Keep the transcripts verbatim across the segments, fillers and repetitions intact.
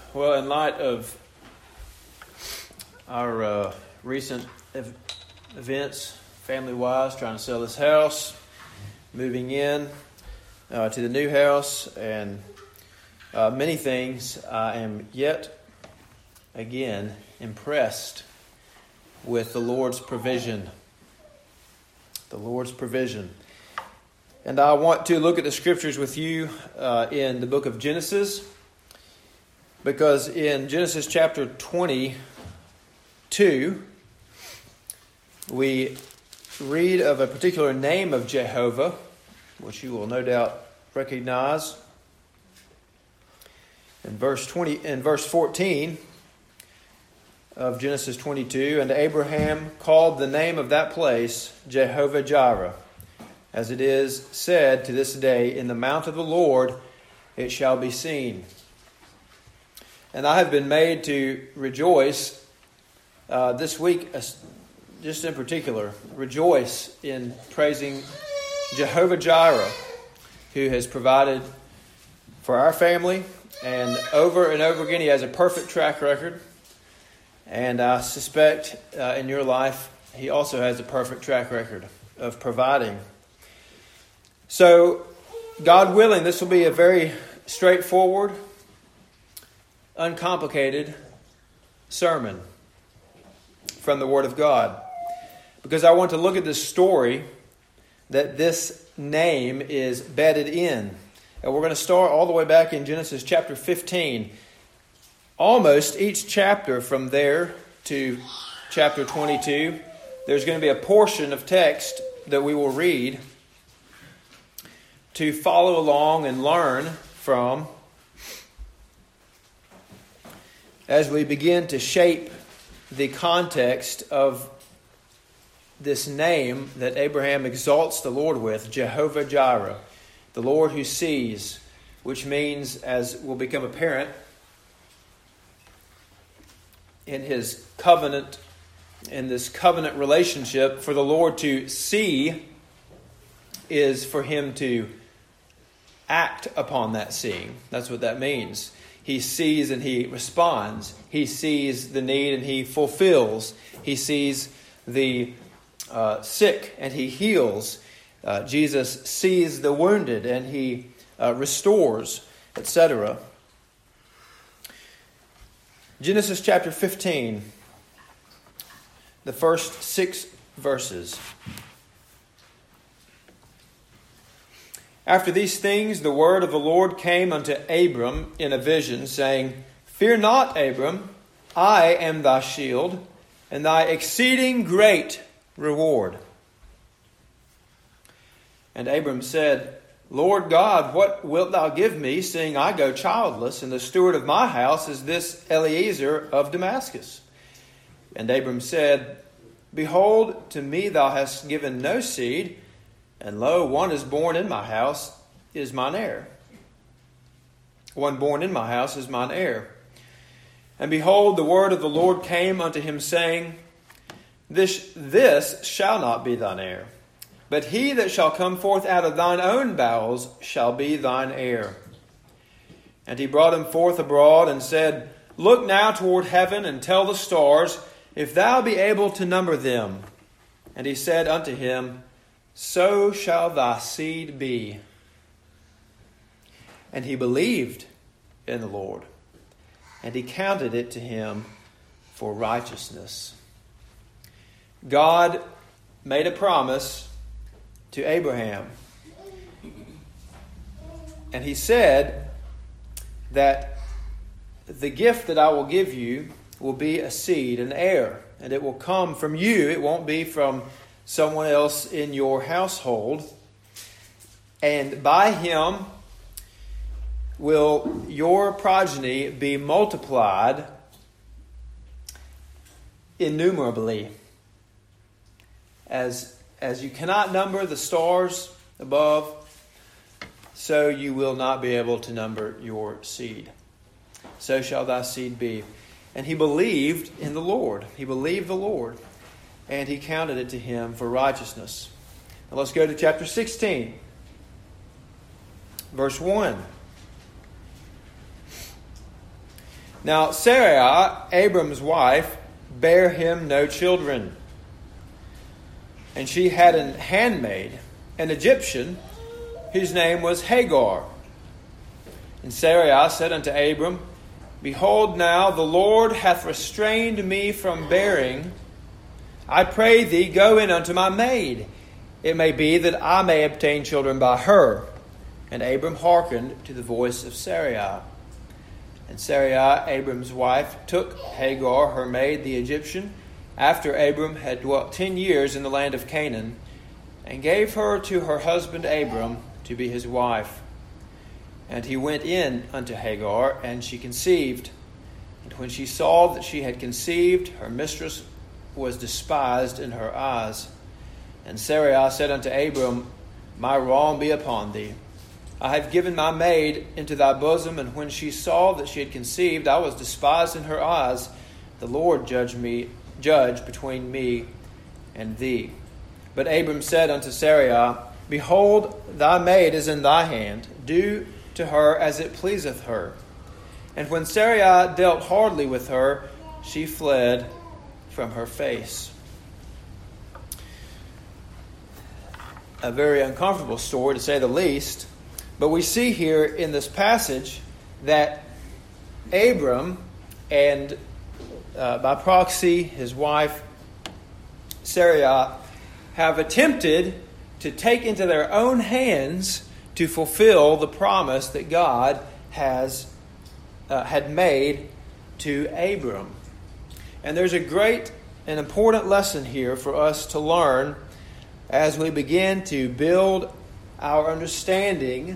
Well, in light of our uh, recent ev- events, family-wise, trying to sell this house, moving in uh, to the new house, and uh, many things, I am yet again impressed with the Lord's provision. The Lord's provision. And I want to look at the scriptures with you uh, in the book of Genesis, because in Genesis chapter twenty-two, we read of a particular name of Jehovah, which you will no doubt recognize. In verse twenty, in verse fourteen of Genesis twenty-two, and Abraham called the name of that place Jehovah Jireh, as it is said to this day, in the mount of the Lord it shall be seen. And I have been made to rejoice uh, this week, uh, just in particular, rejoice in praising Jehovah Jireh, who has provided for our family. And over and over again, He has a perfect track record. And I suspect uh, in your life, He also has a perfect track record of providing. So, God willing, this will be a very straightforward, uncomplicated sermon from the Word of God. Because I want to look at this story that this name is bedded in. And we're going to start all the way back in Genesis chapter fifteen. Almost each chapter from there to chapter twenty-two, there's going to be a portion of text that we will read to follow along and learn from as we begin to shape the context of this name that Abraham exalts the Lord with, Jehovah Jireh, the Lord who sees, which means, as will become apparent in his covenant, in this covenant relationship, for the Lord to see is for Him to act upon that seeing. That's what that means. He sees and He responds. He sees the need and He fulfills. He sees the uh, sick and He heals. Uh, Jesus sees the wounded and He uh, restores, et cetera. Genesis chapter fifteen, the first six verses. After these things, the word of the Lord came unto Abram in a vision, saying, Fear not, Abram, I am thy shield, and thy exceeding great reward. And Abram said, Lord God, what wilt thou give me, seeing I go childless, and the steward of my house is this Eliezer of Damascus? And Abram said, Behold, to me thou hast given no seed, and lo, one is born in my house is mine heir. One born in my house is mine heir. And behold, the word of the Lord came unto him, saying, This, this shall not be thine heir, but he that shall come forth out of thine own bowels shall be thine heir. And he brought him forth abroad and said, Look now toward heaven and tell the stars, if thou be able to number them. And he said unto him, So shall thy seed be. And he believed in the Lord, and He counted it to him for righteousness. God made a promise to Abraham. And He said that the gift that I will give you will be a seed, an heir, and it will come from you. It won't be from someone else in your household. And by him will your progeny be multiplied innumerably. As, as you cannot number the stars above, so you will not be able to number your seed. So shall thy seed be. And he believed in the Lord. He believed the Lord. And He counted it to him for righteousness. Now let's go to chapter sixteen. Verse one. Now Sarai, Abram's wife, bare him no children. And she had an handmaid, an Egyptian, whose name was Hagar. And Sarai said unto Abram, Behold, now the Lord hath restrained me from bearing. I pray thee, go in unto my maid. It may be that I may obtain children by her. And Abram hearkened to the voice of Sarai. And Sarai, Abram's wife, took Hagar, her maid, the Egyptian, after Abram had dwelt ten years in the land of Canaan, and gave her to her husband Abram to be his wife. And he went in unto Hagar, and she conceived. And when she saw that she had conceived, her mistress was despised in her eyes. And Sarai said unto Abram, My wrong be upon thee. I have given my maid into thy bosom, and when she saw that she had conceived, I was despised in her eyes. The Lord judge me, judge between me and thee. But Abram said unto Sarai, Behold, thy maid is in thy hand. Do to her as it pleaseth her. And when Sarai dealt hardly with her, she fled from her face. A very uncomfortable story, to say the least. But we see here in this passage that Abram and uh, by proxy his wife Sarai have attempted to take into their own hands to fulfill the promise that God has uh, had made to Abram. And there's a great and important lesson here for us to learn as we begin to build our understanding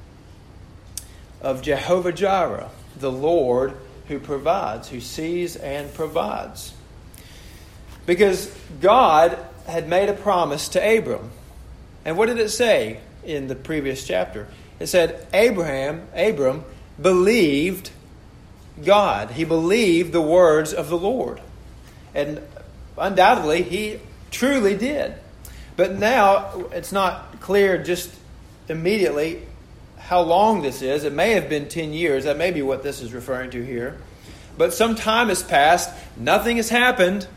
of Jehovah Jireh, the Lord who provides, who sees and provides. Because God had made a promise to Abram. And what did it say in the previous chapter? It said, Abraham, Abram, believed God. He believed the words of the Lord. And undoubtedly, he truly did. But now, it's not clear just immediately how long this is. It may have been ten years. That may be what this is referring to here. But some time has passed. Nothing has happened.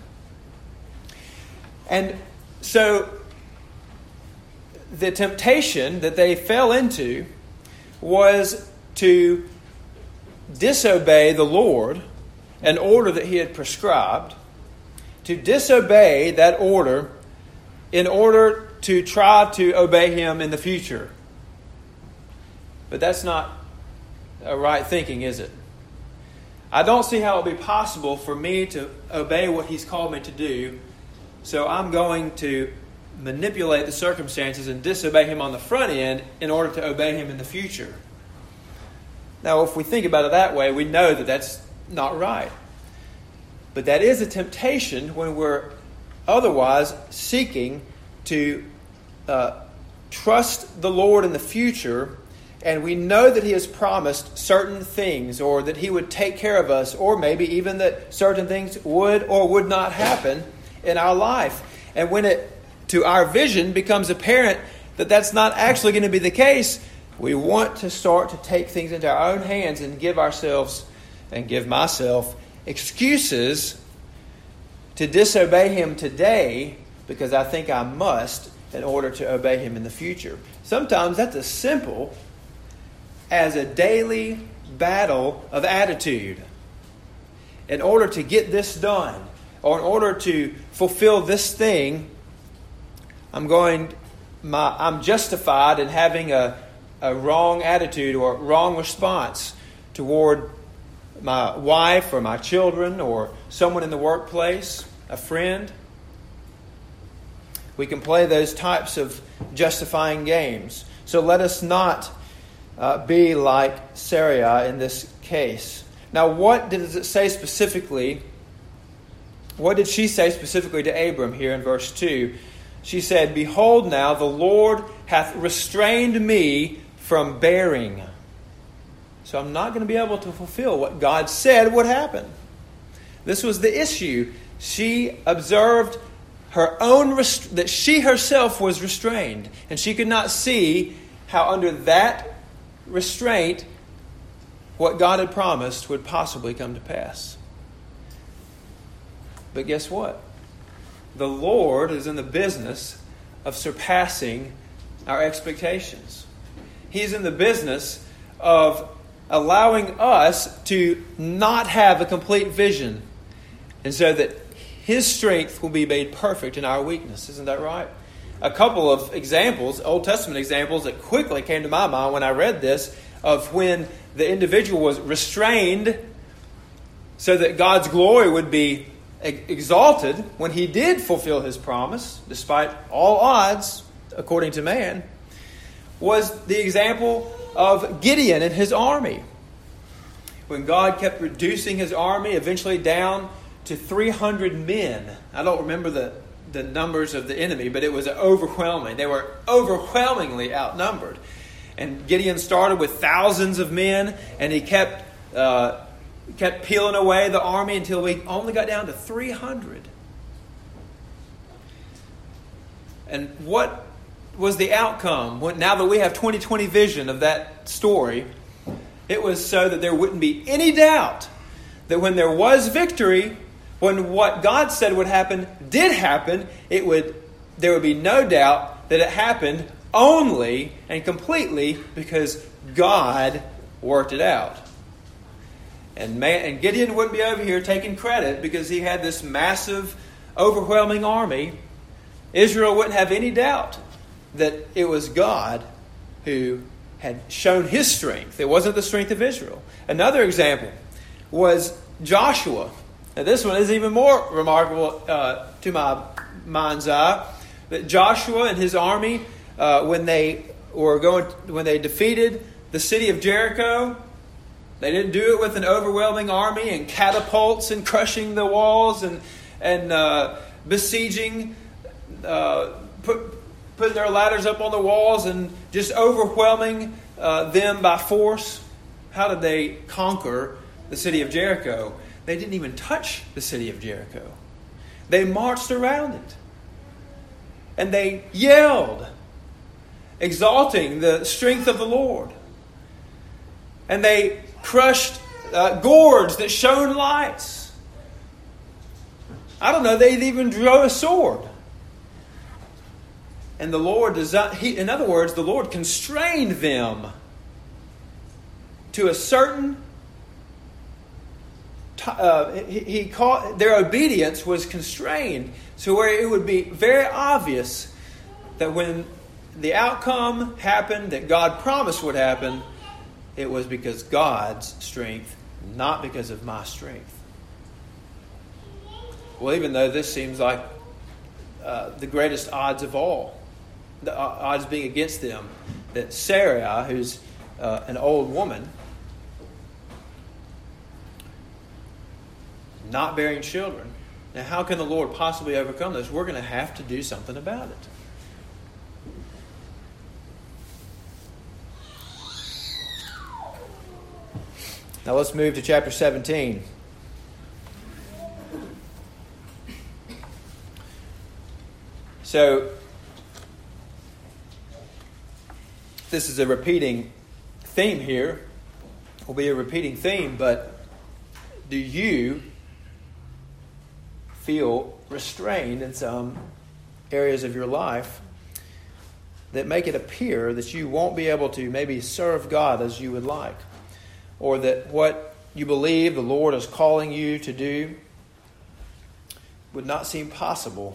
And so the temptation that they fell into was to disobey the Lord, an order that he had prescribed, to disobey that order in order to try to obey him in the future. But that's not a right thinking, is it? I don't see how it would be possible for me to obey what he's called me to do, so I'm going to manipulate the circumstances and disobey him on the front end in order to obey him in the future. Now, if we think about it that way, we know that that's not right. But that is a temptation when we're otherwise seeking to uh, trust the Lord in the future, and we know that he has promised certain things, or that he would take care of us, or maybe even that certain things would or would not happen in our life. And when it, to our vision, becomes apparent that that's not actually going to be the case, we want to start to take things into our own hands and give ourselves, and give myself, excuses to disobey him today because I think I must in order to obey him in the future. Sometimes that's as simple as a daily battle of attitude. In order to get this done, or in order to fulfill this thing, I'm going, my, I'm justified in having a, a wrong attitude or wrong response toward my wife or my children or someone in the workplace, a friend. We can play those types of justifying games. So let us not uh, be like Sarai in this case. Now, what does it say specifically? What did she say specifically to Abram here in verse two? She said, Behold now, the Lord hath restrained me from bearing. So I'm not going to be able to fulfill what God said would happen. This was the issue. She observed her own rest- that she herself was restrained, and she could not see how under that restraint what God had promised would possibly come to pass. But guess what? The Lord is in the business of surpassing our expectations. He's in the business of allowing us to not have a complete vision, and so that His strength will be made perfect in our weakness. Isn't that right? A couple of examples, Old Testament examples, that quickly came to my mind when I read this, of when the individual was restrained so that God's glory would be exalted when he did fulfill His promise, despite all odds, according to man, was the example of Gideon and his army. When God kept reducing His army, eventually down to three hundred men. I don't remember the, the numbers of the enemy, but it was overwhelming. They were overwhelmingly outnumbered. And Gideon started with thousands of men, and he kept uh, kept peeling away the army until we only got down to three hundred. And what was the outcome? Now that we have twenty twenty vision of that story, it was so that there wouldn't be any doubt that when there was victory, when what God said would happen did happen, it would there would be no doubt that it happened only and completely because God worked it out. And man, and Gideon wouldn't be over here taking credit because he had this massive, overwhelming army. Israel wouldn't have any doubt that it was God who had shown His strength. It wasn't the strength of Israel. Another example was Joshua. Now this one is even more remarkable uh, to my mind's eye. That Joshua and his army, uh, when they were going, when they defeated the city of Jericho, they didn't do it with an overwhelming army and catapults and crushing the walls and and uh, besieging, uh, put, putting their ladders up on the walls and just overwhelming uh, them by force. How did they conquer the city of Jericho? They didn't even touch the city of Jericho. They marched around it. And they yelled, exalting the strength of the Lord. And they crushed uh, gourds that shone lights. I don't know, they even drew a sword. And the Lord does not, he, in other words, the Lord constrained them to a certain Uh, he, he called, their obedience was constrained to where it would be very obvious that when the outcome happened that God promised would happen, it was because God's strength, not because of my strength. Well, even though this seems like uh, the greatest odds of all, the odds being against them, that Sarai, who's uh, an old woman, not bearing children. Now, how can the Lord possibly overcome this? We're going to have to do something about it. Now, let's move to chapter seventeen. So, this is a repeating theme here. It will be a repeating theme, but do you feel restrained in some areas of your life that make it appear that you won't be able to maybe serve God as you would like, or that what you believe the Lord is calling you to do would not seem possible?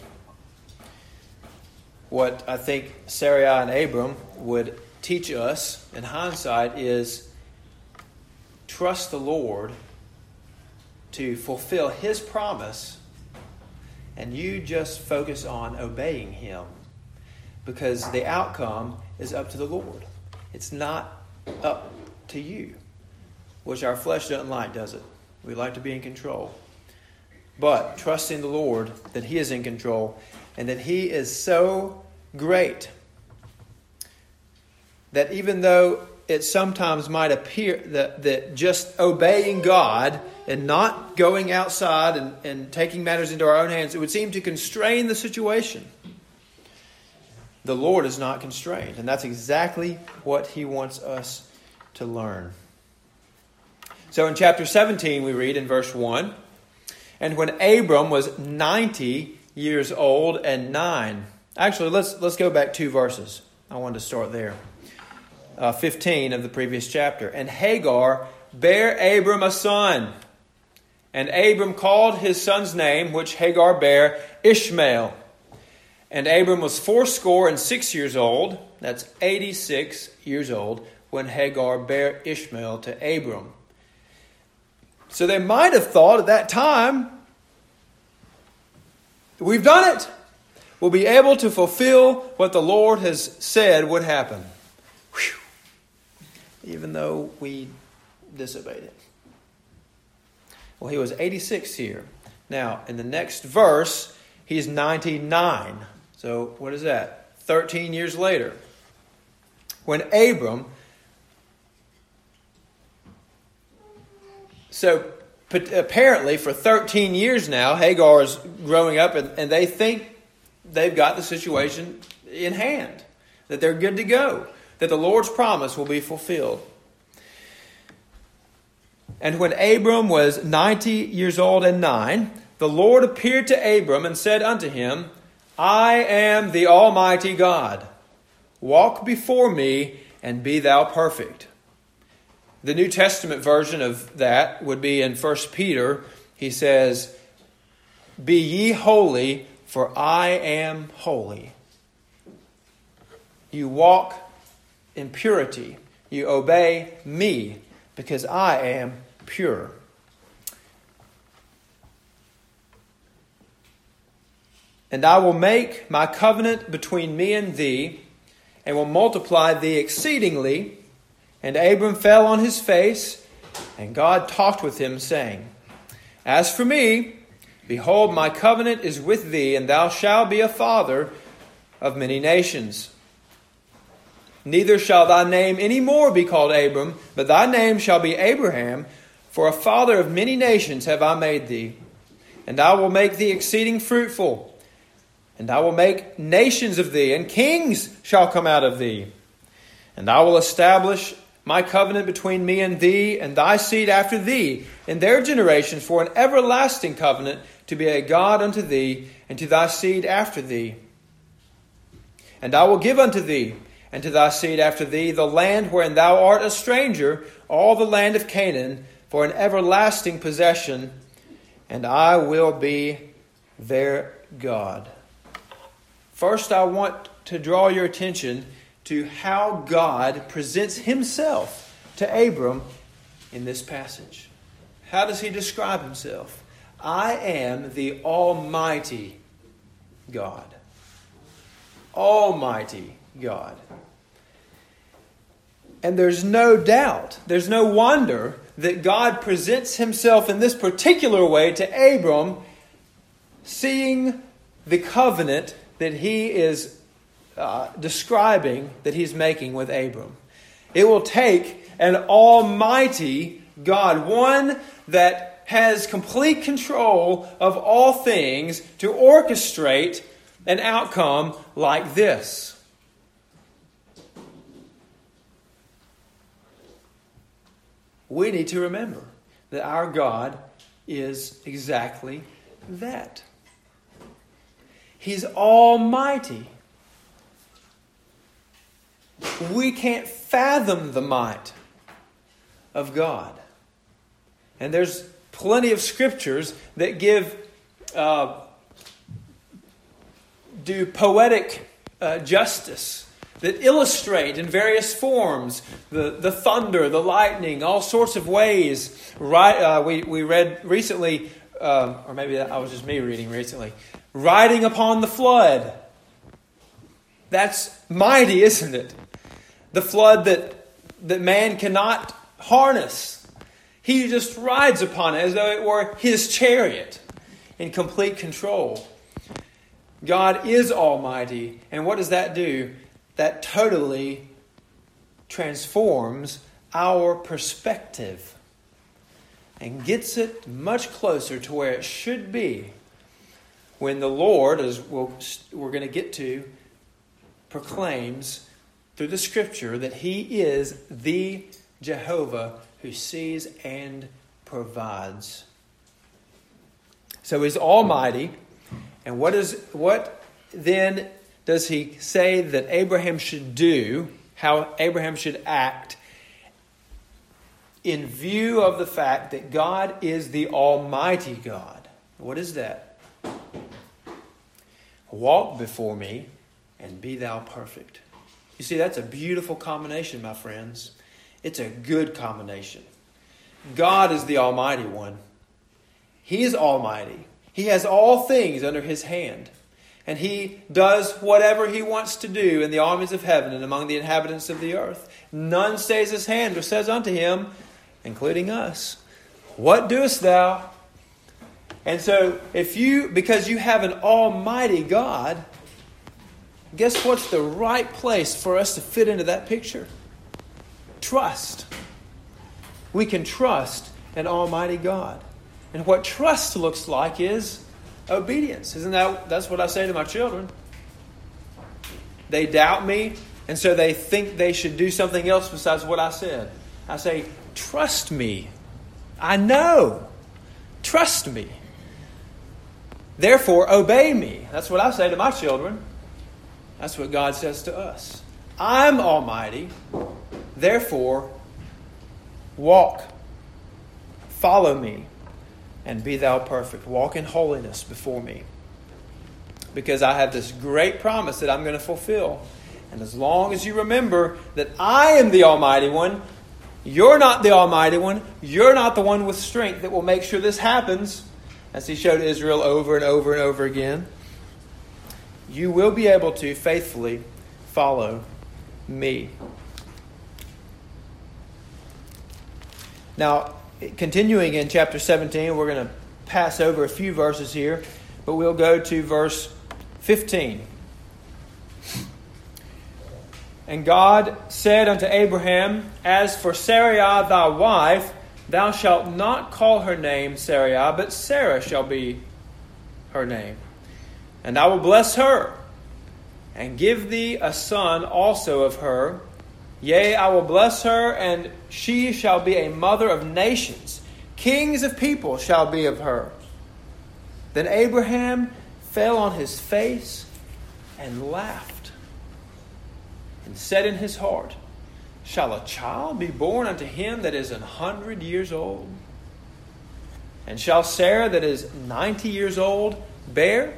What I think Sarai and Abram would teach us in hindsight is trust the Lord to fulfill His promise, and you just focus on obeying Him, because the outcome is up to the Lord. It's not up to you, which our flesh doesn't like, does it? We like to be in control. But trusting the Lord that He is in control and that He is so great that even though it sometimes might appear that, that just obeying God and not going outside and, and taking matters into our own hands, it would seem to constrain the situation. The Lord is not constrained, and that's exactly what He wants us to learn. So in chapter seventeen, we read in verse one, "And when Abram was ninety years old and nine." Actually, let's let's go back two verses. I wanted to start there. Uh, fifteen of the previous chapter. "And Hagar bare Abram a son. And Abram called his son's name, which Hagar bare, Ishmael. And Abram was fourscore and six years old," that's eighty-six years old, "when Hagar bare Ishmael to Abram." So they might have thought at that time, we've done it. We'll be able to fulfill what the Lord has said would happen. Whew. Even though we disobeyed it. Well, he was eighty-six here. Now, in the next verse, he's ninety-nine. So, what is that? thirteen years later. When Abram... So, apparently, for thirteen years now, Hagar is growing up, and, and they think they've got the situation in hand. That they're good to go. That the Lord's promise will be fulfilled. "And when Abram was ninety years old and nine, the Lord appeared to Abram and said unto him, I am the Almighty God. Walk before me and be thou perfect." The New Testament version of that would be in First Peter. He says, "Be ye holy, for I am holy." You walk in purity. You obey me, because I am pure. "And I will make my covenant between me and thee, and will multiply thee exceedingly." And Abram fell on his face, and God talked with him, saying, "As for me, behold, my covenant is with thee, and thou shalt be a father of many nations. Neither shall thy name any more be called Abram, but thy name shall be Abraham, for a father of many nations have I made thee. And I will make thee exceeding fruitful, and I will make nations of thee, and kings shall come out of thee. And I will establish my covenant between me and thee, and thy seed after thee, in their generations, for an everlasting covenant, to be a God unto thee, and to thy seed after thee. And I will give unto thee, and to thy seed after thee, the land wherein thou art a stranger, all the land of Canaan, for an everlasting possession, and I will be their God." First, I want to draw your attention to how God presents himself to Abram in this passage. How does he describe himself? "I am the Almighty God." Almighty God. And there's no doubt, there's no wonder that God presents himself in this particular way to Abram, seeing the covenant that he is uh, describing, that he's making with Abram. It will take an almighty God, one that has complete control of all things, to orchestrate an outcome like this. We need to remember that our God is exactly that. He's almighty. We can't fathom the might of God. And there's plenty of scriptures that give, uh, do poetic uh, justice, that illustrate in various forms the, the thunder, the lightning, all sorts of ways. Right? Uh, we, we read recently, uh, or maybe that was just me reading recently, riding upon the flood. That's mighty, isn't it? The flood that, that man cannot harness. He just rides upon it as though it were his chariot in complete control. God is almighty. And what does that do? That totally transforms our perspective and gets it much closer to where it should be when the Lord, as we'll, we're going to get to, proclaims through the Scripture that He is the Jehovah who sees and provides. So he's almighty. And what is what then does he say that Abraham should do, how Abraham should act in view of the fact that God is the Almighty God? What is that? Walk before me and be thou perfect. You see, that's a beautiful combination, my friends. It's a good combination. God is the Almighty One. He is almighty. He has all things under his hand. And he does whatever he wants to do in the armies of heaven and among the inhabitants of the earth. None stays his hand or says unto him, including us, what doest thou? And so, if you, because you have an almighty God, guess what's the right place for us to fit into that picture? Trust. We can trust an almighty God. And what trust looks like is obedience. Isn't that, that's what I say to my children. They doubt me, and so they think they should do something else besides what I said. I say, trust me. I know. Trust me. Therefore, obey me. That's what I say to my children. That's what God says to us. I'm almighty. Therefore, walk. Follow me. And be thou perfect. Walk in holiness before me. Because I have this great promise that I'm going to fulfill. And as long as you remember that I am the Almighty One, you're not the Almighty One, you're not the one with strength that will make sure this happens, as he showed Israel over and over and over again, you will be able to faithfully follow me. Now, continuing in chapter seventeen, we're going to pass over a few verses here, but we'll go to verse fifteen. And God said unto Abraham, as for Sarai thy wife, thou shalt not call her name Sarai, but Sarah shall be her name. And I will bless her, and give thee a son also of her. Yea, I will bless her, and she shall be a mother of nations. Kings of people shall be of her. Then Abraham fell on his face and laughed, and said in his heart, shall a child be born unto him that is an hundred years old? And shall Sarah that is ninety years old bear?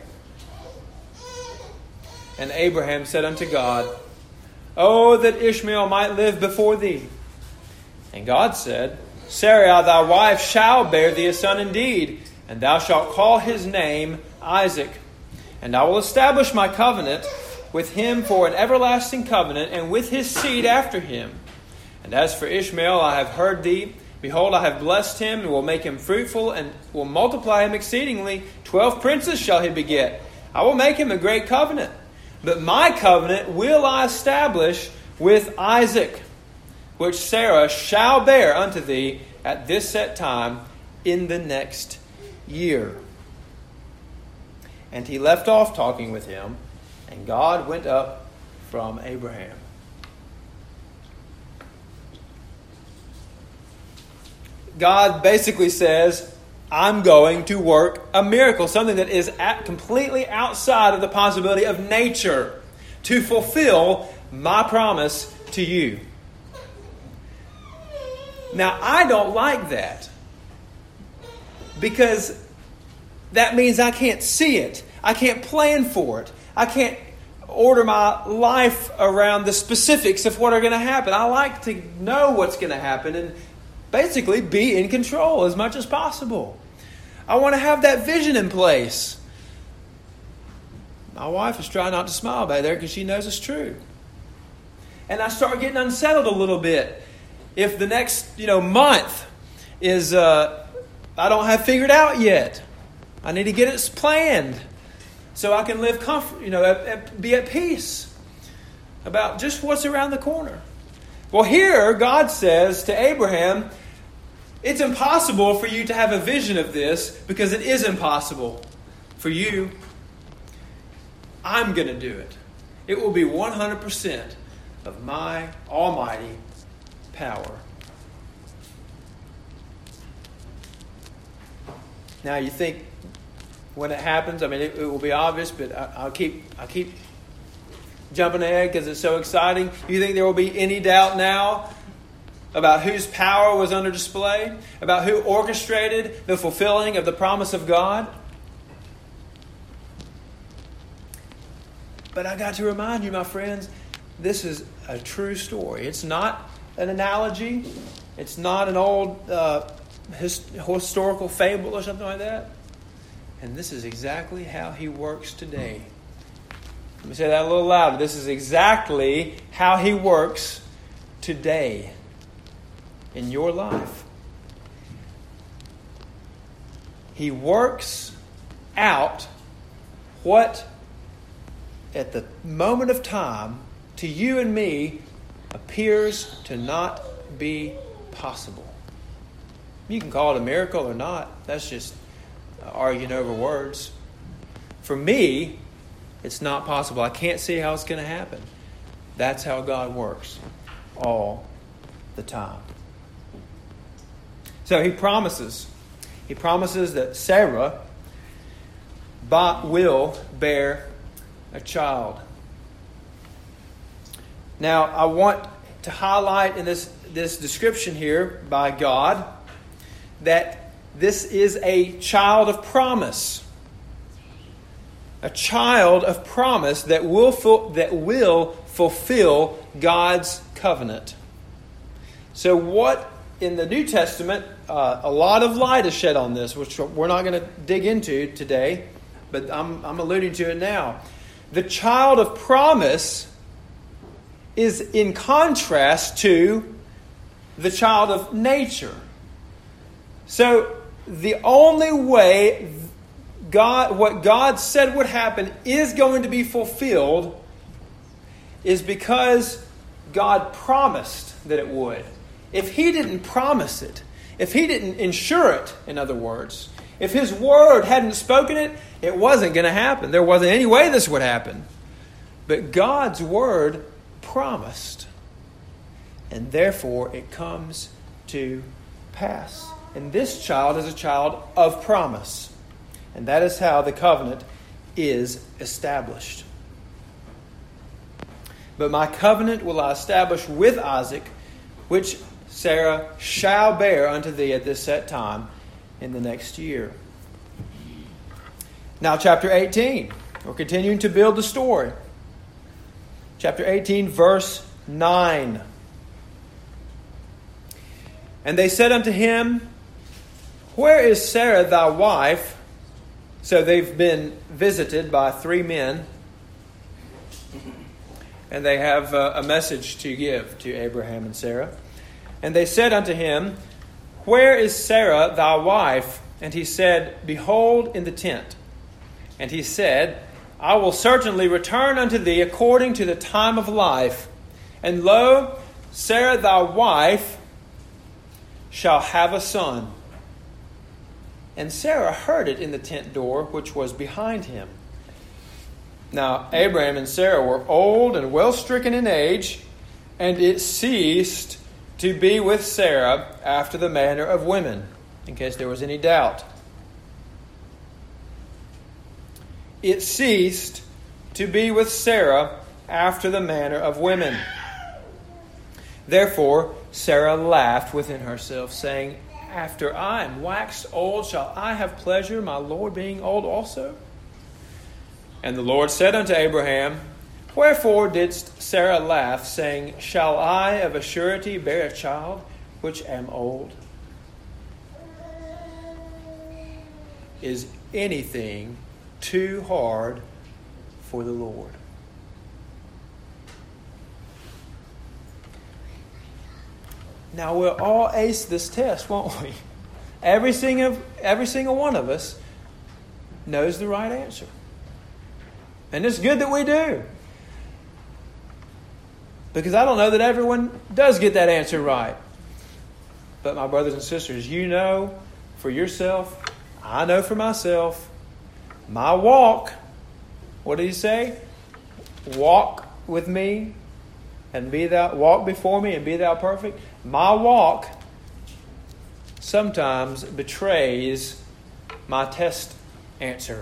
And Abraham said unto God, oh, that Ishmael might live before thee. And God said, Sarai thy wife shall bear thee a son indeed, and thou shalt call his name Isaac. And I will establish my covenant with him for an everlasting covenant, and with his seed after him. And as for Ishmael, I have heard thee. Behold, I have blessed him, and will make him fruitful, and will multiply him exceedingly. Twelve princes shall he beget. I will make him a great covenant. But my covenant will I establish with Isaac, which Sarah shall bear unto thee at this set time in the next year. And he left off talking with him, and God went up from Abraham. God basically says, I'm going to work a miracle, something that is at completely outside of the possibility of nature, to fulfill my promise to you. Now, I don't like that, because that means I can't see it. I can't plan for it. I can't order my life around the specifics of what are going to happen. I like to know what's going to happen and basically be in control as much as possible. I want to have that vision in place. My wife is trying not to smile back there because she knows it's true. And I start getting unsettled a little bit if the next, you know, month is uh, I don't have figured out yet. I need to get it planned so I can live comfort, you know, at, at, be at peace about just what's around the corner. Well, here God says to Abraham, it's impossible for you to have a vision of this because it is impossible for you. I'm going to do it. It will be one hundred percent of my almighty power. Now you think when it happens, I mean, it, it will be obvious, but I, I'll keep I'll keep jumping ahead because it's so exciting. You think there will be any doubt now about whose power was under display? About who orchestrated the fulfilling of the promise of God? But I got to remind you, my friends, this is a true story. It's not an analogy. It's not an old uh, his, historical fable or something like that. And this is exactly how He works today. Let me say that a little louder. This is exactly how He works today in your life. He works out what at the moment of time to you and me appears to not be possible. You can call it a miracle or not. That's just arguing over words. For me, it's not possible. I can't see how it's going to happen. That's how God works all the time. So He promises. He promises that Sarah will bear a child. Now, I want to highlight in this, this description here by God that this is a child of promise. A child of promise that will fu- that will fulfill God's covenant. So what in the New Testament, uh, a lot of light is shed on this, which we're not going to dig into today, but I'm, I'm alluding to it now. The child of promise is in contrast to the child of nature. So the only way God, what God said would happen is going to be fulfilled is because God promised that it would. If He didn't promise it, if He didn't ensure it, in other words, if His word hadn't spoken it, it wasn't going to happen. There wasn't any way this would happen. But God's word promised. And therefore it comes to pass. And this child is a child of promise. And that is how the covenant is established. But my covenant will I establish with Isaac, which Sarah shall bear unto thee at this set time in the next year. Now chapter eighteen. We're continuing to build the story. Chapter eighteen, verse nine. And they said unto him, Where is Sarah thy wife? So they've been visited by three men. And they have a message to give to Abraham and Sarah. And they said unto him, Where is Sarah thy wife? And he said, Behold, in the tent. And he said, I will certainly return unto thee according to the time of life. And lo, Sarah thy wife shall have a son. And Sarah heard it in the tent door which was behind him. Now Abraham and Sarah were old and well stricken in age, and it ceased to be with Sarah after the manner of women, in case there was any doubt. It ceased to be with Sarah after the manner of women. Therefore Sarah laughed within herself, saying, After I am waxed old, shall I have pleasure, my Lord being old also? And the Lord said unto Abraham, Wherefore didst Sarah laugh, saying, Shall I of a surety bear a child, which am old? Is anything too hard for the Lord? Now we'll all ace this test, won't we? Every single, every single one of us knows the right answer. And it's good that we do. Because I don't know that everyone does get that answer right. But my brothers and sisters, you know for yourself, I know for myself, my walk, what did he say? Walk with me and be thou, walk before me and be thou perfect. My walk sometimes betrays my test answer.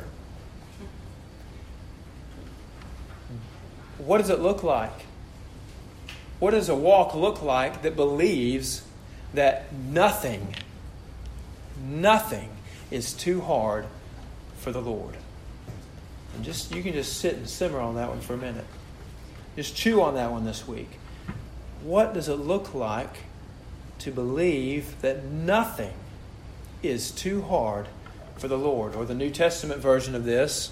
What does it look like? What does a walk look like that believes that nothing, nothing is too hard for the Lord? And just you can just sit and simmer on that one for a minute. Just chew on that one this week. What does it look like to believe that nothing is too hard for the Lord? Or the New Testament version of this,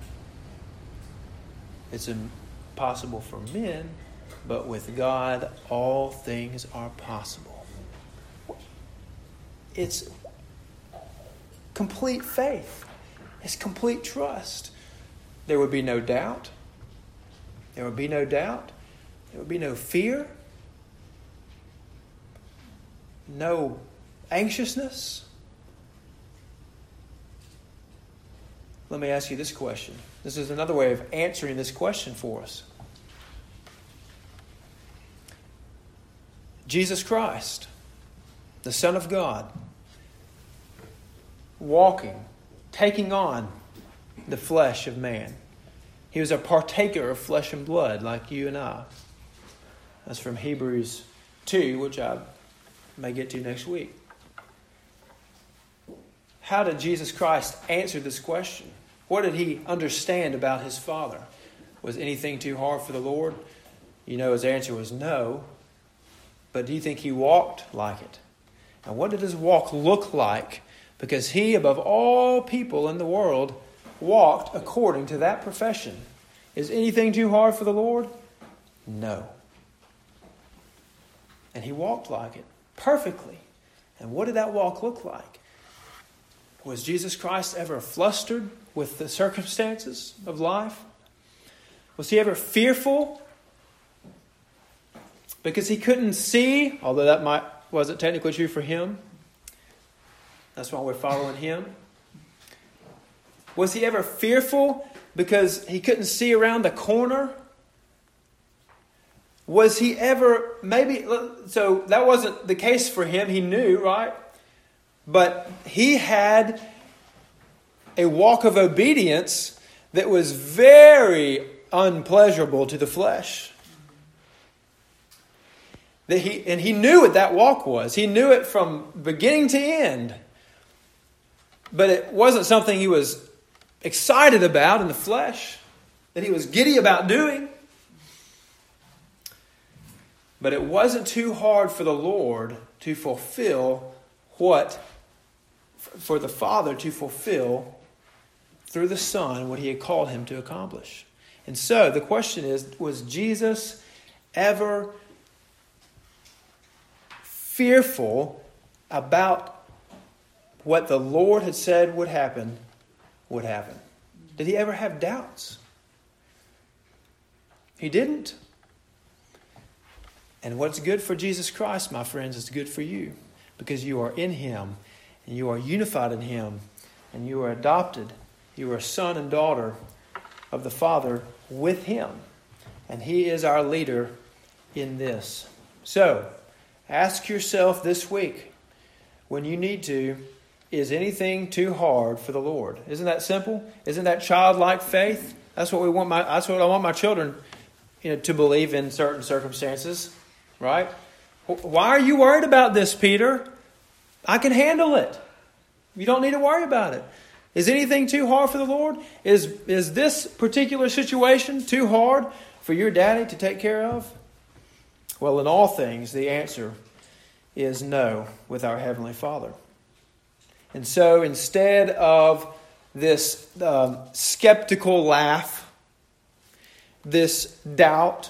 it's impossible for men, but with God all things are possible. It's complete faith. It's complete trust. There would be no doubt. There would be no doubt. There would be no fear. No anxiousness. Let me ask you this question. This is another way of answering this question for us. Jesus Christ, the Son of God, walking, taking on the flesh of man. He was a partaker of flesh and blood like you and I. That's from Hebrews two, which I may get to next week. How did Jesus Christ answer this question? What did he understand about his Father? Was anything too hard for the Lord? You know, his answer was no. But do you think he walked like it? And what did his walk look like? Because he, above all people in the world, walked according to that profession. Is anything too hard for the Lord? No. And he walked like it perfectly. And what did that walk look like? Was Jesus Christ ever flustered with the circumstances of life? Was he ever fearful because he couldn't see, although that might wasn't technically true for him? That's why we're following him. Was he ever fearful because he couldn't see around the corner? Was he ever, maybe, so that wasn't the case for him. He knew, right? But he had a walk of obedience that was very unpleasurable to the flesh. That he, and he knew what that walk was. He knew it from beginning to end. But it wasn't something he was excited about in the flesh, that he was giddy about doing. But it wasn't too hard for the Lord to fulfill what, for the Father to fulfill through the Son what he had called him to accomplish. And so the question is, was Jesus ever fearful about what the Lord had said would happen, would happen? Did he ever have doubts? He didn't. And what's good for Jesus Christ, my friends, is good for you. Because you are in him, and you are unified in him, and you are adopted. You are a son and daughter of the Father with him. And he is our leader in this. So, ask yourself this week, when you need to, is anything too hard for the Lord? Isn't that simple? Isn't that childlike faith? That's what we want. My, that's what I want my children, you know, to believe in certain circumstances, right? Why are you worried about this, Peter? I can handle it. You don't need to worry about it. Is anything too hard for the Lord? Is is this particular situation too hard for your daddy to take care of? Well, in all things, the answer is no with our Heavenly Father. And so instead of this um, skeptical laugh, this doubt,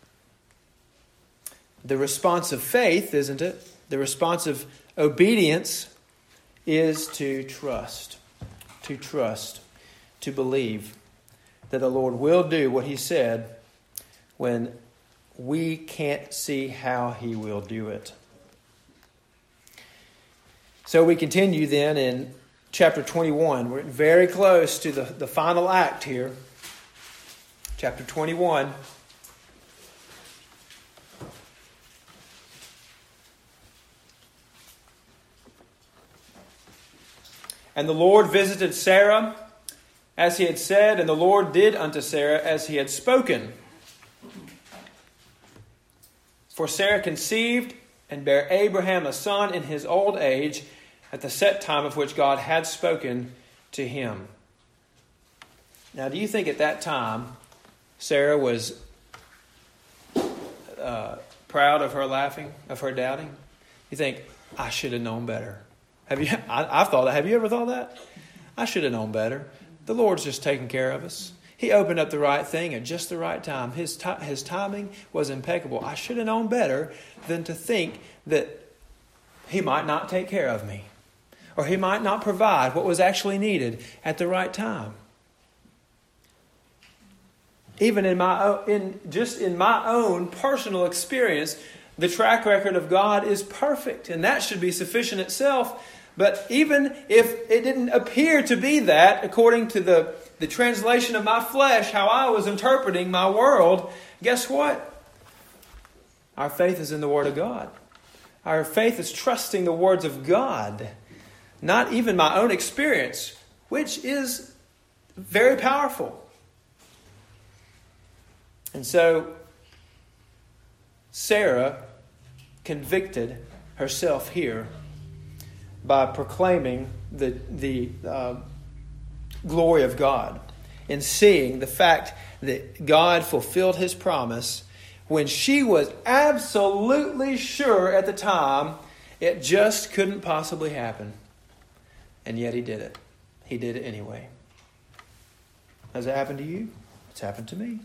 the response of faith, isn't it? The response of obedience is to trust, to trust, to believe that the Lord will do what he said when we can't see how he will do it. So we continue then in chapter twenty-one. We're very close to the, the final act here. Chapter twenty-one. And the Lord visited Sarah as he had said, and the Lord did unto Sarah as he had spoken. For Sarah conceived and bare Abraham a son in his old age, at the set time of which God had spoken to him. Now, do you think at that time Sarah was uh, proud of her laughing, of her doubting? You think, I should have known better. Have you? I, I've thought that. Have you ever thought that? I should have known better. The Lord's just taking care of us. He opened up the right thing at just the right time. His t- his timing was impeccable. I should have known better than to think that He might not take care of me, or He might not provide what was actually needed at the right time. Even in my own, in just in my own personal experience, the track record of God is perfect, and that should be sufficient itself. But even if it didn't appear to be that, according to the, the translation of my flesh, how I was interpreting my world, guess what? Our faith is in the Word of God. Our faith is trusting the words of God, not even my own experience, which is very powerful. And so, Sarah convicted herself here by proclaiming the, the uh, glory of God and seeing the fact that God fulfilled His promise when she was absolutely sure at the time it just couldn't possibly happen. And yet He did it. He did it anyway. Has it happened to you? It's happened to me.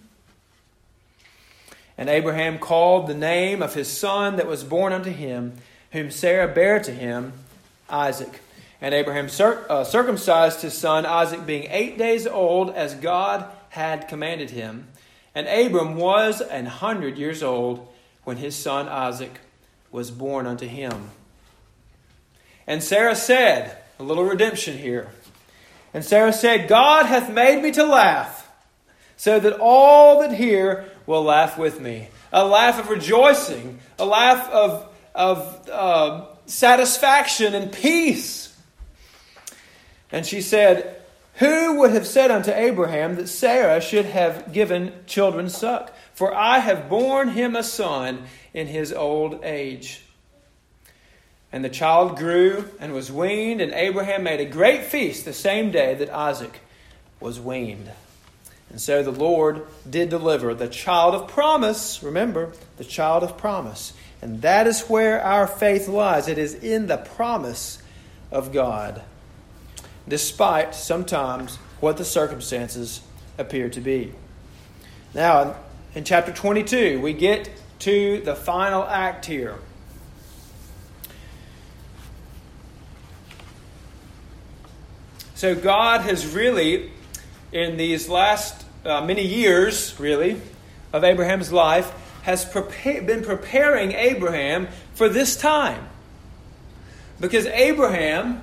And Abraham called the name of his son that was born unto him, whom Sarah bare to him, Isaac. And Abraham cir- uh, circumcised his son Isaac, being eight days old, as God had commanded him. And Abram was an hundred years old when his son Isaac was born unto him. And Sarah said, a little redemption here. And Sarah said, God hath made me to laugh, so that all that hear will laugh with me. A laugh of rejoicing, a laugh of, of uh, satisfaction and peace. And she said, who would have said unto Abraham that Sarah should have given children suck? For I have borne him a son in his old age. And the child grew and was weaned, and Abraham made a great feast the same day that Isaac was weaned. And so the Lord did deliver the child of promise. Remember, the child of promise. And that is where our faith lies. It is in the promise of God, despite sometimes what the circumstances appear to be. Now, in chapter twenty-two, we get to the final act here. So God has really, in these last uh, many years, really, of Abraham's life, has prepar- been preparing Abraham for this time. Because Abraham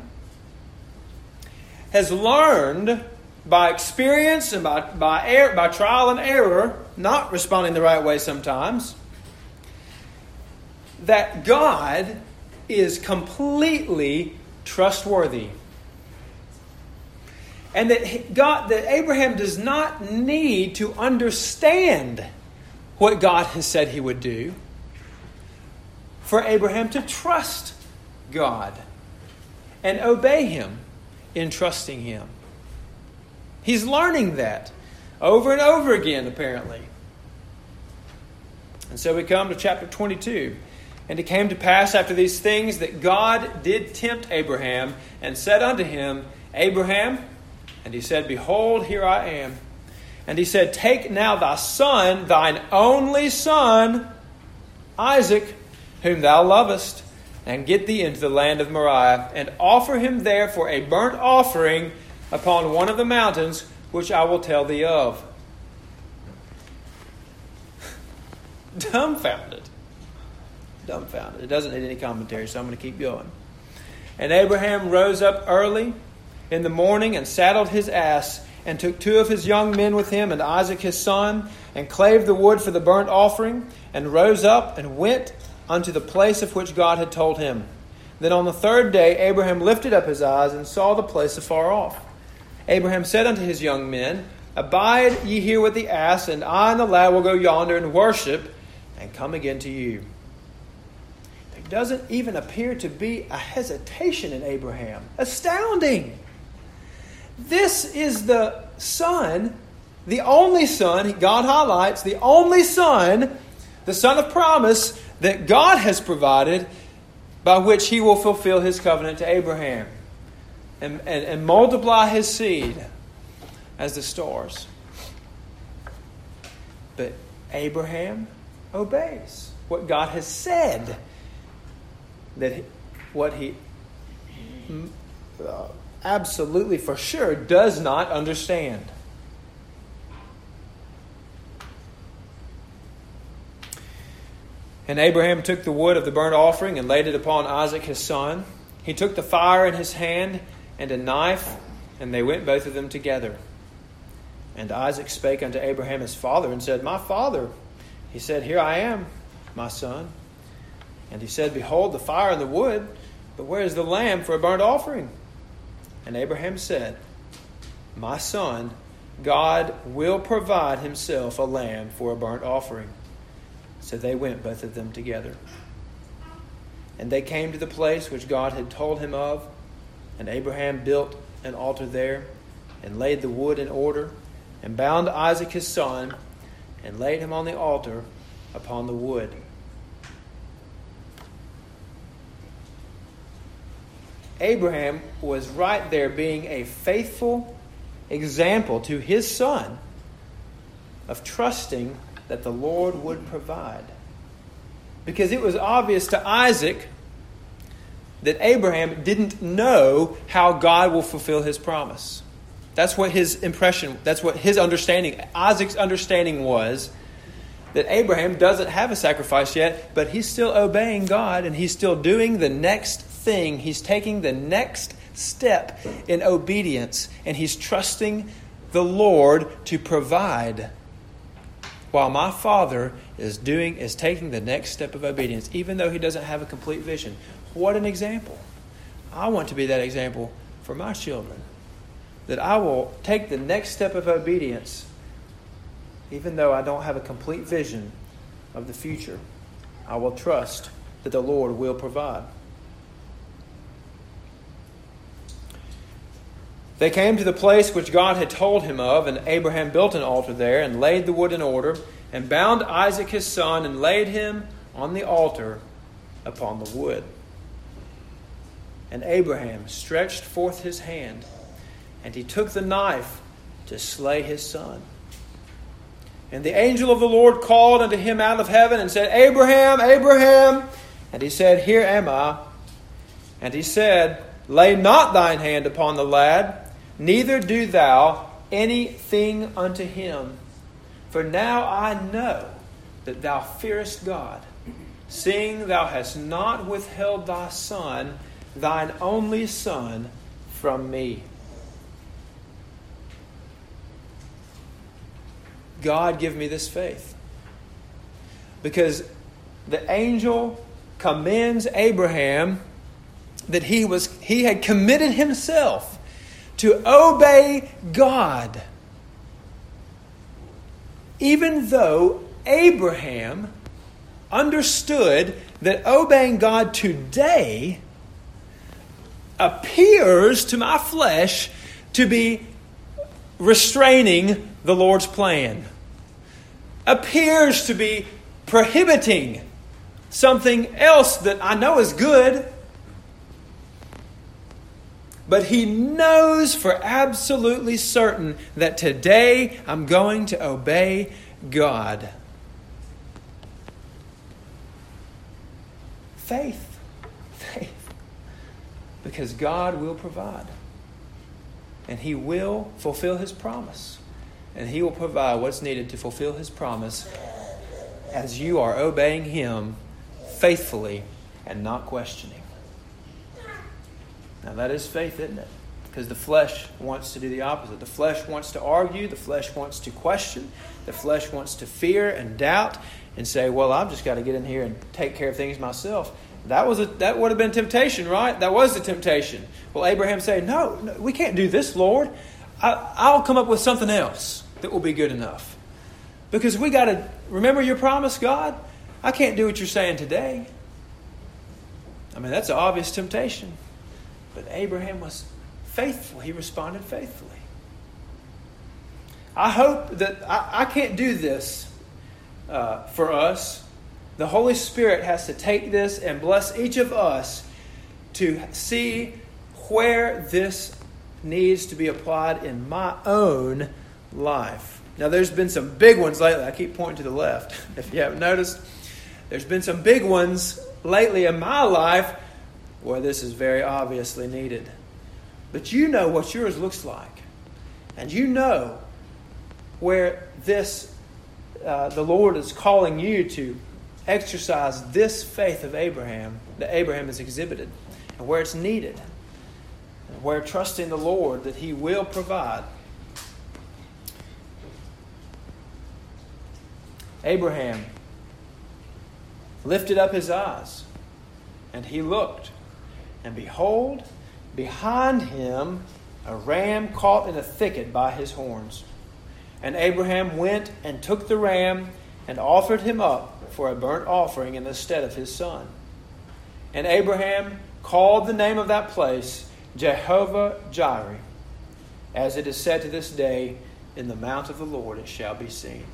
has learned by experience and by, by, error, by trial and error, not responding the right way sometimes, that God is completely trustworthy. And that God, that Abraham does not need to understand what God has said He would do for Abraham to trust God and obey Him in trusting Him. He's learning that over and over again, apparently. And so we come to chapter twenty-two. And it came to pass after these things that God did tempt Abraham and said unto him, Abraham, and he said, behold, here I am. And he said, take now thy son, thine only son, Isaac, whom thou lovest, and get thee into the land of Moriah, and offer him there for a burnt offering upon one of the mountains, which I will tell thee of. Dumbfounded. Dumbfounded. It doesn't need any commentary, so I'm going to keep going. And Abraham rose up early in the morning and saddled his ass, and took two of his young men with him, and Isaac his son, and clave the wood for the burnt offering, and rose up and went unto the place of which God had told him. Then on the third day Abraham lifted up his eyes and saw the place afar off. Abraham said unto his young men, Abide ye here with the ass, and I and the lad will go yonder and worship, and come again to you. There doesn't even appear to be a hesitation in Abraham. Astounding! This is the son, the only son, God highlights, the only son, the son of promise that God has provided, by which he will fulfill his covenant to Abraham and, and, and multiply his seed as the stars. But Abraham obeys what God has said, that he, what he uh, absolutely for sure does not understand. And Abraham took the wood of the burnt offering and laid it upon Isaac his son. He took the fire in his hand and a knife, and they went both of them together. And Isaac spake unto Abraham his father, and said, My father. He said, Here I am, my son. And he said, Behold the fire and the wood, but where is the lamb for a burnt offering? And Abraham said, My son, God will provide himself a lamb for a burnt offering. So they went, both of them together. And they came to the place which God had told him of. And Abraham built an altar there, and laid the wood in order, and bound Isaac his son, and laid him on the altar upon the wood. Abraham was right there being a faithful example to his son of trusting that the Lord would provide. Because it was obvious to Isaac that Abraham didn't know how God will fulfill his promise. That's what his impression, that's what his understanding, Isaac's understanding was, that Abraham doesn't have a sacrifice yet, but he's still obeying God, and he's still doing the next thing. He's taking the next step in obedience, and he's trusting the Lord to provide, while my father is doing is taking the next step of obedience, even though he doesn't have a complete vision. What an example. I want to be that example for my children, that I will take the next step of obedience, even though I don't have a complete vision of the future. I will trust that the Lord will provide. They came to the place which God had told him of, and Abraham built an altar there, and laid the wood in order, and bound Isaac his son, and laid him on the altar upon the wood. And Abraham stretched forth his hand, and he took the knife to slay his son. And the angel of the Lord called unto him out of heaven, and said, Abraham, Abraham. And he said, Here am I. And he said, Lay not thine hand upon the lad, neither do thou anything unto him. For now I know that thou fearest God, seeing thou hast not withheld thy son, thine only son, from me. God, give me this faith. Because the angel commends Abraham that he was he had committed himself to obey God, even though Abraham understood that obeying God today appears to my flesh to be restraining the Lord's plan, appears to be prohibiting something else that I know is good. But he knows for absolutely certain that today I'm going to obey God. Faith. Faith. Because God will provide. And He will fulfill His promise. And He will provide what's needed to fulfill His promise as you are obeying Him faithfully and not questioning. Now that is faith, isn't it? Because the flesh wants to do the opposite. The flesh wants to argue. The flesh wants to question. The flesh wants to fear and doubt and say, well, I've just got to get in here and take care of things myself. That was a, that would have been temptation, right? That was the temptation. Well, Abraham said, no, no, we can't do this, Lord. I, I'll come up with something else that will be good enough. Because we got to remember your promise, God. I can't do what you're saying today. I mean, that's an obvious temptation. But Abraham was faithful. He responded faithfully. I hope that I, I can't do this uh, for us. The Holy Spirit has to take this and bless each of us to see where this needs to be applied in my own life. Now, there's been some big ones lately. I keep pointing to the left. If you haven't noticed, there's been some big ones lately in my life where this is very obviously needed. But you know what yours looks like. And you know where this, uh, the Lord is calling you to exercise this faith of Abraham that Abraham has exhibited, and where it's needed, and where trusting the Lord that He will provide. Abraham lifted up his eyes, and he looked, and behold, behind him a ram caught in a thicket by his horns. And Abraham went and took the ram and offered him up for a burnt offering in the stead of his son. And Abraham called the name of that place Jehovah-Jireh, as it is said to this day, in the mount of the Lord it shall be seen.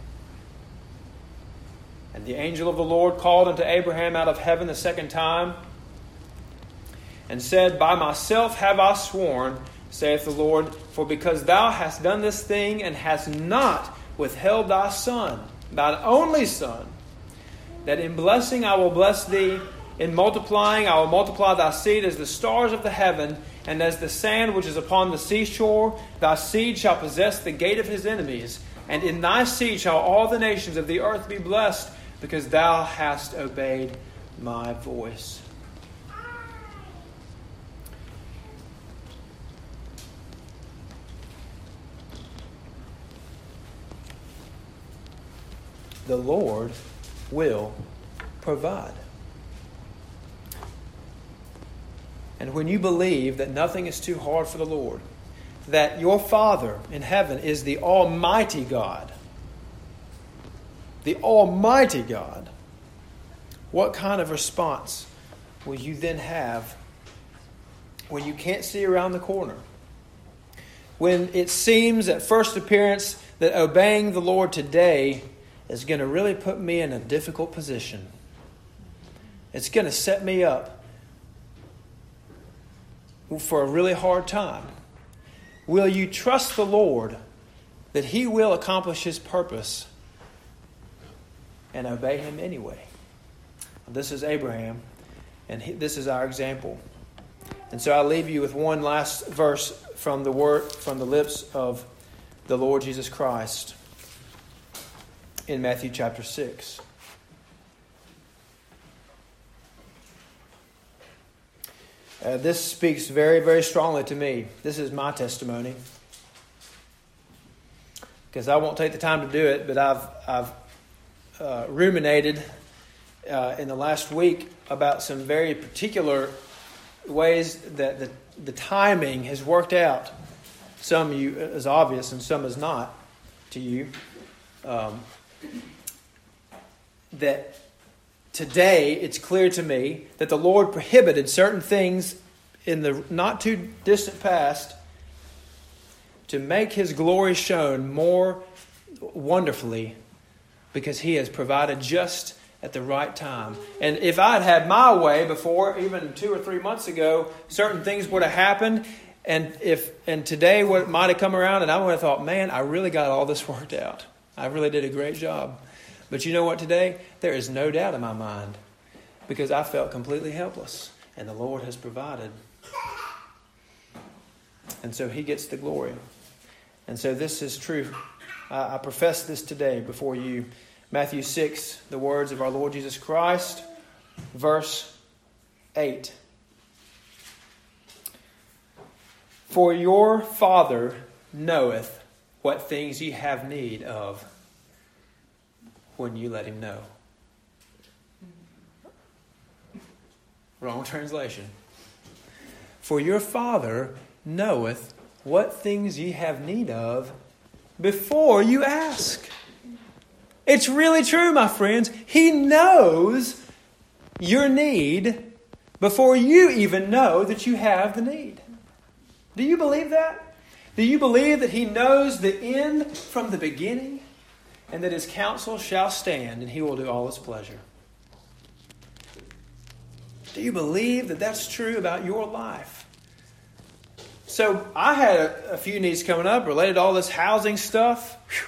And the angel of the Lord called unto Abraham out of heaven the second time, and said, By myself have I sworn, saith the Lord, for because thou hast done this thing, and hast not withheld thy son, thine only son, that in blessing I will bless thee, in multiplying I will multiply thy seed as the stars of the heaven, and as the sand which is upon the seashore. Thy seed shall possess the gate of his enemies, and in thy seed shall all the nations of the earth be blessed, because thou hast obeyed my voice. The Lord will provide. And when you believe that nothing is too hard for the Lord, that your Father in heaven is the Almighty God, the Almighty God, what kind of response will you then have when you can't see around the corner? When it seems at first appearance that obeying the Lord today is going to really put me in a difficult position. It's going to set me up for a really hard time. Will you trust the Lord that He will accomplish His purpose and obey Him anyway? This is Abraham, and he, this is our example. And so I leave you with one last verse from the word from the lips of the Lord Jesus Christ in Matthew chapter six. Uh, this speaks very, very strongly to me. This is my testimony, because I won't take the time to do it, but I've I've uh, ruminated uh, in the last week about some very particular ways that the the timing has worked out. Some you is obvious, and some is not to you. Um, that today it's clear to me that the Lord prohibited certain things in the not too distant past to make His glory shown more wonderfully, because He has provided just at the right time. And if I'd had my way before, even two or three months ago, certain things would have happened. And if and today what might have come around, and I would have thought, man, I really got all this worked out. I really did a great job. But you know what today? There is no doubt in my mind, because I felt completely helpless, and the Lord has provided. And so He gets the glory. And so this is true. I, I profess this today before you. Matthew six, the words of our Lord Jesus Christ, verse eight. For your Father knoweth what things ye have need of when you let Him know. Wrong translation. For your Father knoweth what things ye have need of before you ask. It's really true, my friends. He knows your need before you even know that you have the need. Do you believe that? Do you believe that He knows the end from the beginning, and that His counsel shall stand, and He will do all His pleasure? Do you believe that that's true about your life? So I had a, a few needs coming up related to all this housing stuff. Whew.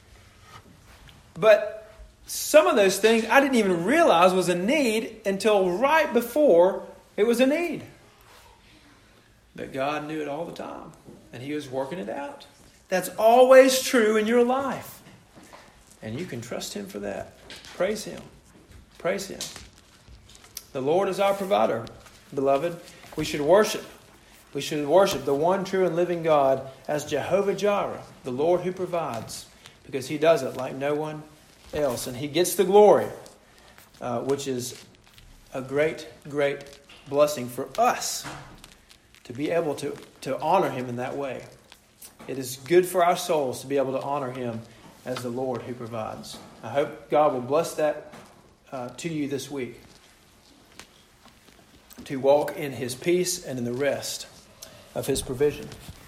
But some of those things I didn't even realize was a need until right before it was a need. But God knew it all the time, and He was working it out. That's always true in your life. And you can trust Him for that. Praise Him. Praise Him. The Lord is our provider, beloved. We should worship. We should worship the one true and living God as Jehovah Jireh, the Lord who provides, because He does it like no one else. And He gets the glory, uh, which is a great, great blessing for us to be able to, to honor Him in that way. It is good for our souls to be able to honor Him as the Lord who provides. I hope God will bless that uh, to you this week, to walk in His peace and in the rest of His provision.